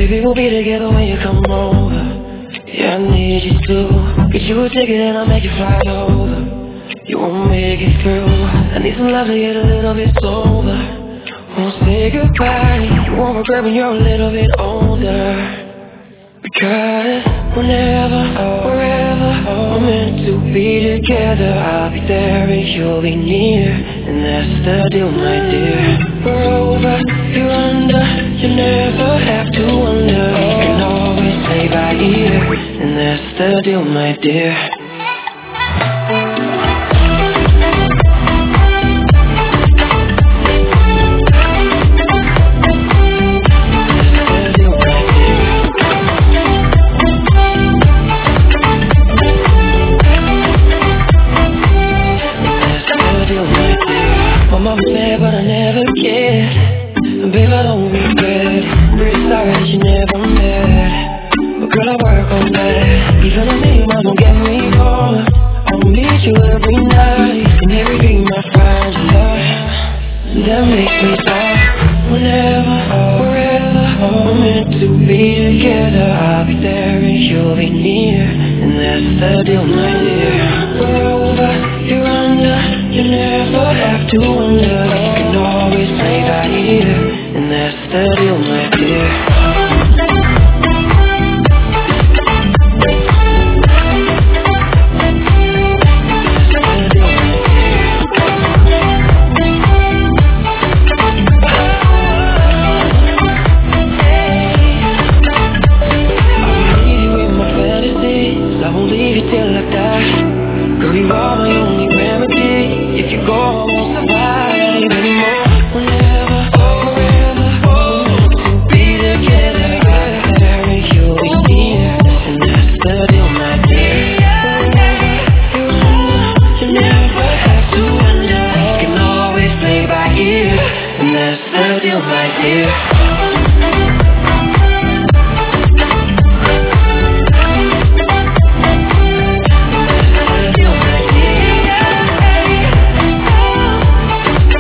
Baby, we'll be together when you come over. Yeah, I need you to get you a ticket and I'll make you fly over. You won't make it through. I need some love to get a little bit sober. Won't say goodbye. You won't regret when you're a little bit older. Because whenever, wherever we're meant to be together, I'll be there if you'll be near. And that's the deal, my dear. We're over, you're under. You never have to wonder. You can always play by ear. And that's the deal, my dear. Mama said, but I never cared. Babe, I don't regret it. Pretty sorry that you never met. But girl, I work on that. Even a million miles won't get me home. I'll meet you every night. And every dream I find you love. That makes me stop. Whenever, wherever we're meant to be together, I'll be there and you'll be near. And that's the deal, my dear. We're over, you're under. You never have to wonder. You can always play by ear. And that's the deal, my dear. Till I die, girl, you are my only remedy. If you go, I won't survive anymore. Whenever, wherever, we'll be together. I'll be there and you'll be near. And that's the deal, my dear. You never have to wonder. You can always play by ear. And that's the deal, my dear.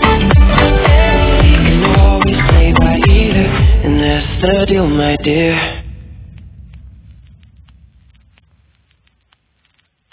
The deal, my dear.